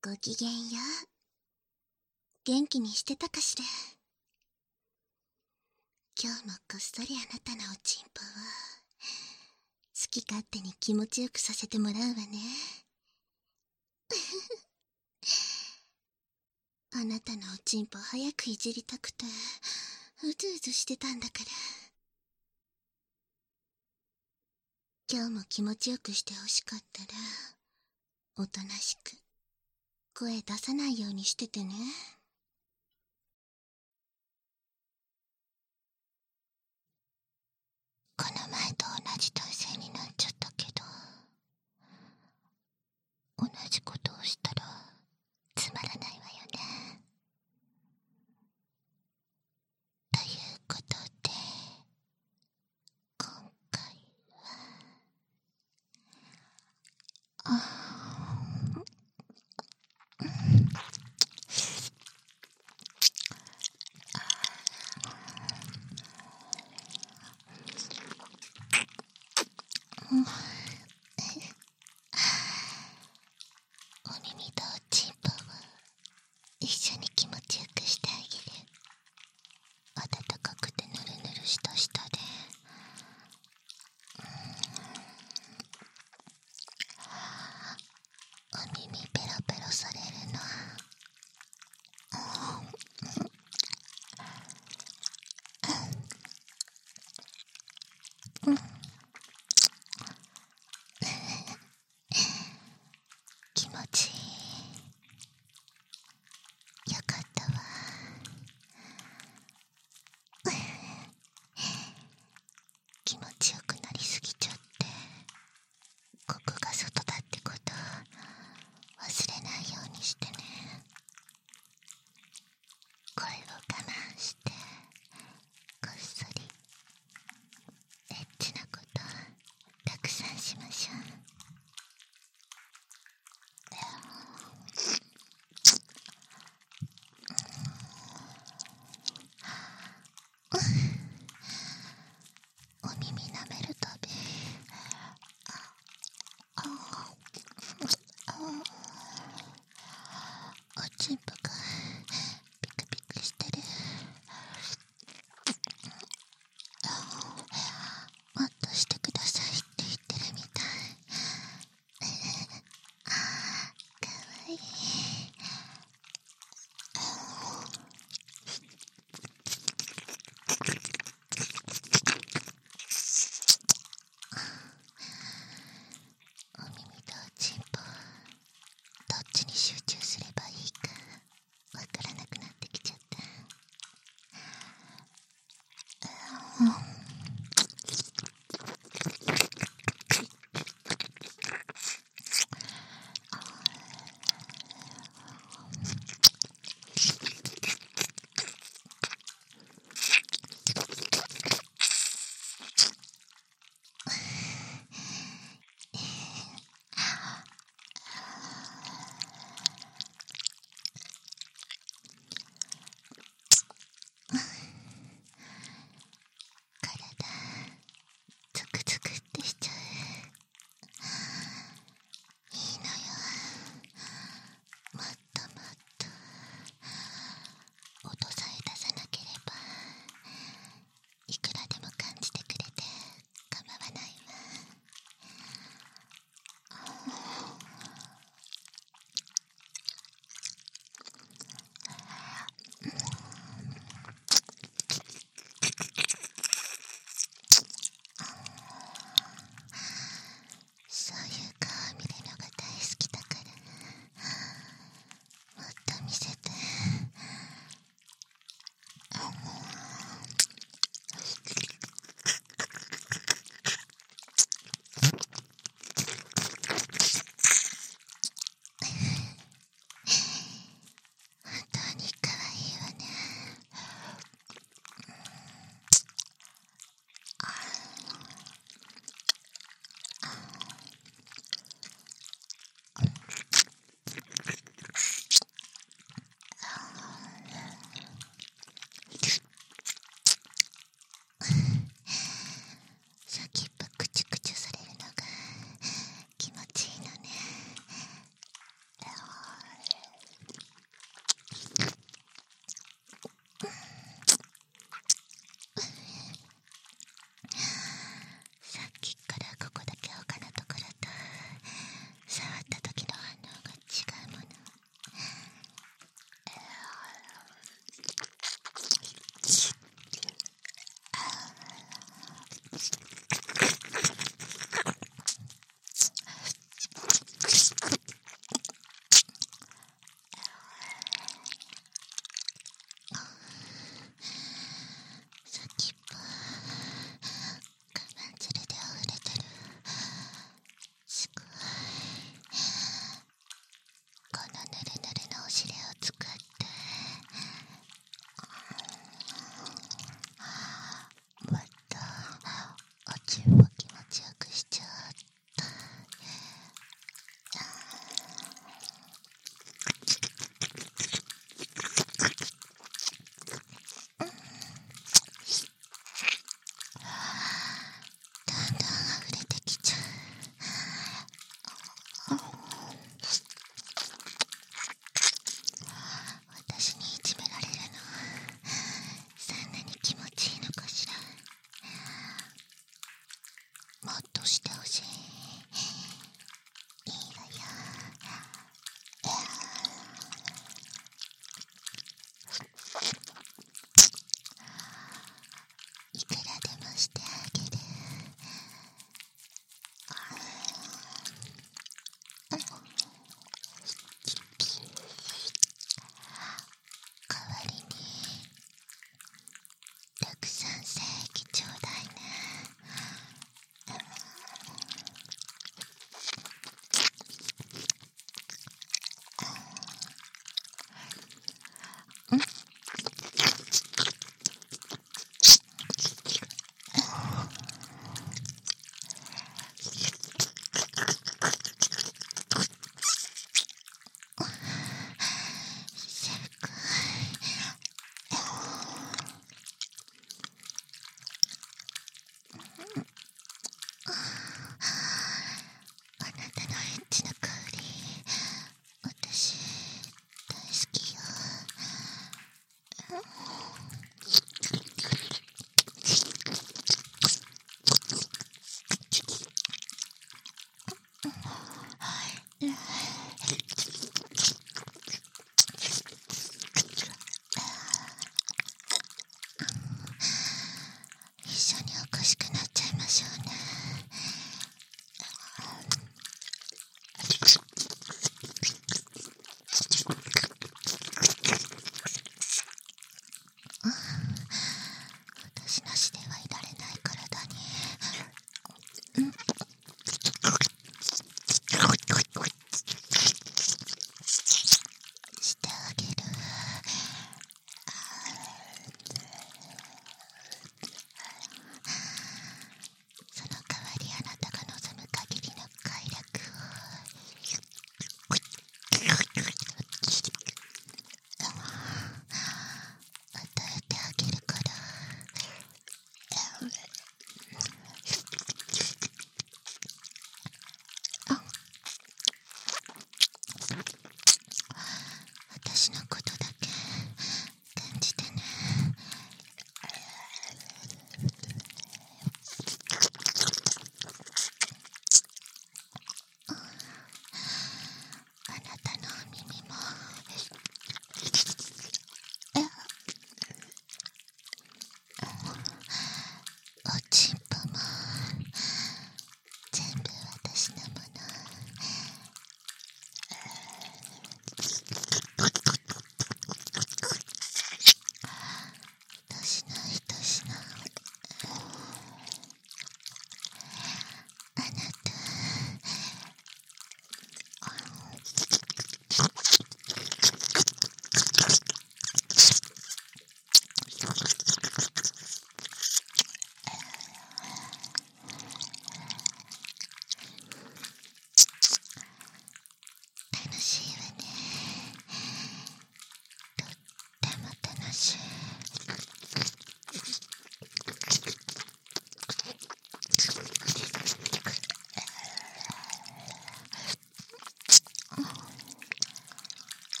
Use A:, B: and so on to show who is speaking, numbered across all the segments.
A: ごきげんよう。元気にしてたかしら。今日もこっそりあなたのおちんぽを好き勝手に気持ちよくさせてもらうわね。あなたのおちんぽ早くいじりたくてうずうずしてたんだから。今日も気持ちよくしてほしかったらおとなしく声出さないようにしててね。この前と同じ体勢になっちゃったけど、同じことをしたらつまらないわよね。ということで、今回はお耳とおちんぽを一緒に気持ちよくしてあげる。暖かくてぬるぬるした舌でお耳ペロペロされるの。気持ちいい。よかったわ。気持ちよくなりすぎちゃって、ここが外だってこと忘れないようにしてね。声を我慢してこっそりエッチなことたくさんしましょう。お耳舐めるたびおちんぽがピクピクしてる。もっとしてくださいって言ってるみたい。かわいい。お耳とおちんぽどっちに集中すればいいかわからなくなってきちゃった。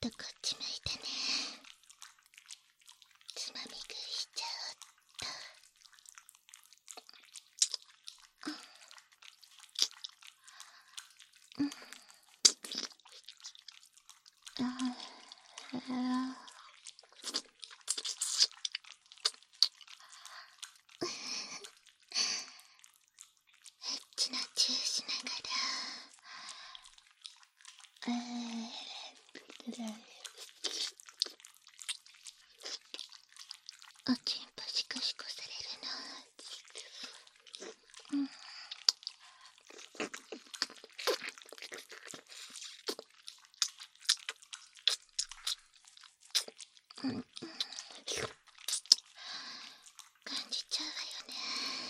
A: とこっち向いてね。つまみ食いしちゃおっと。ちなちゅうしながらおちんぽシコシコされるの。感じちゃうわよね。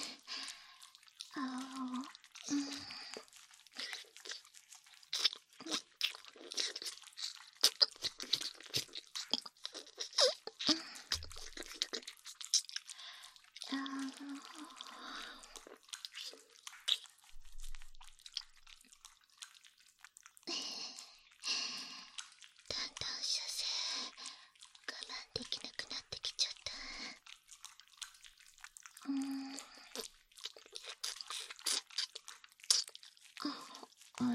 A: だんだん射精我慢できなくなってきちゃった。あれ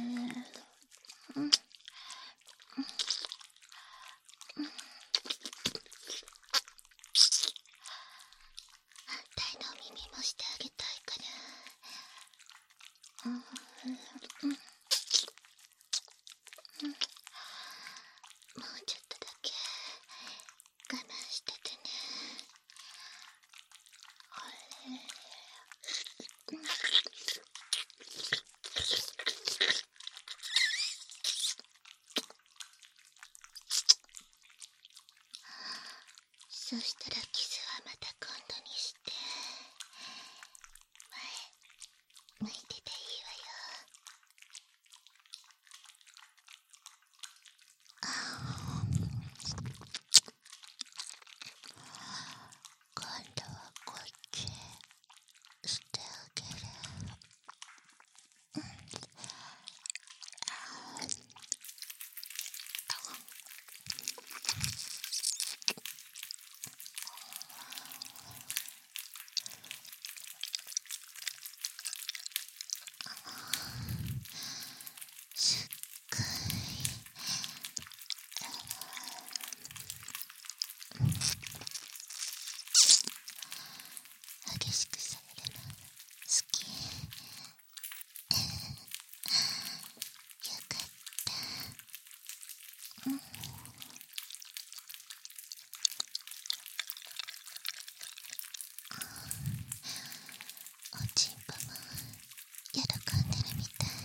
A: 反対のお耳もしてあげたいから。もうちょっとだけ我慢しててね。そしたらキスはまた今度にして、前向いてていいわよ。今度はこっちしてあげる。すっごい激しくされるの好き。よかった。おちんぽも喜んでるみたい。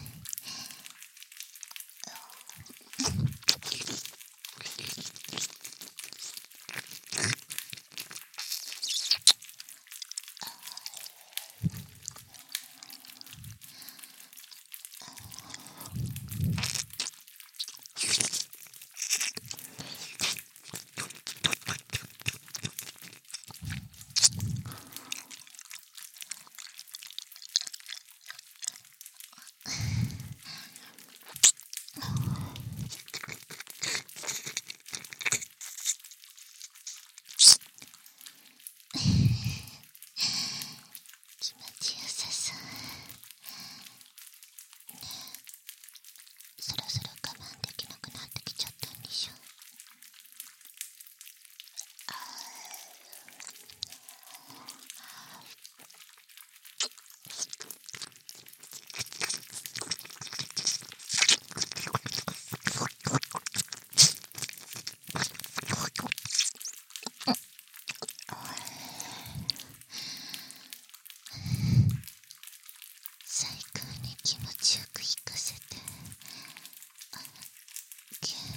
A: 気持ちよさそう。そろそろ我慢できなくなってきちゃったんでしょ。最高に気持ちよく弾かせてあげる。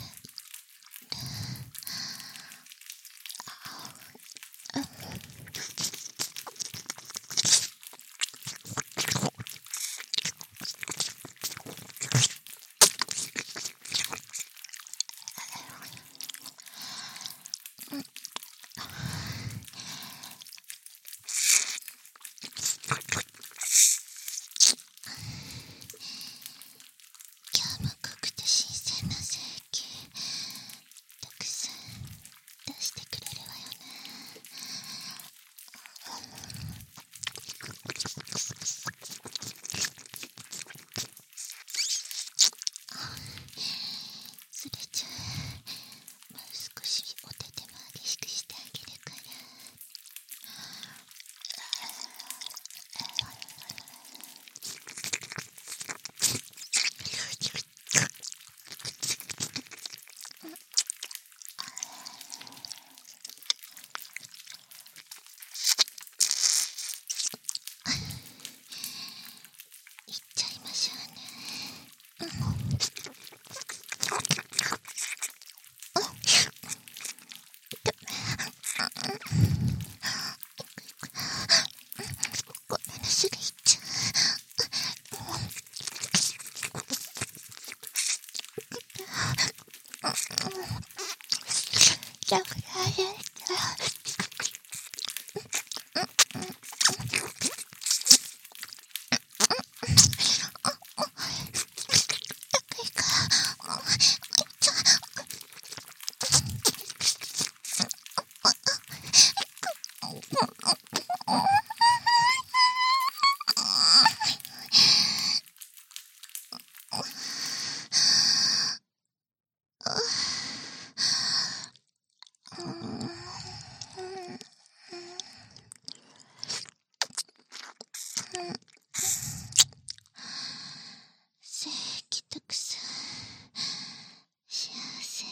A: 今日も濃くて新鮮な精液じゃくられた。正規特殊幸せ。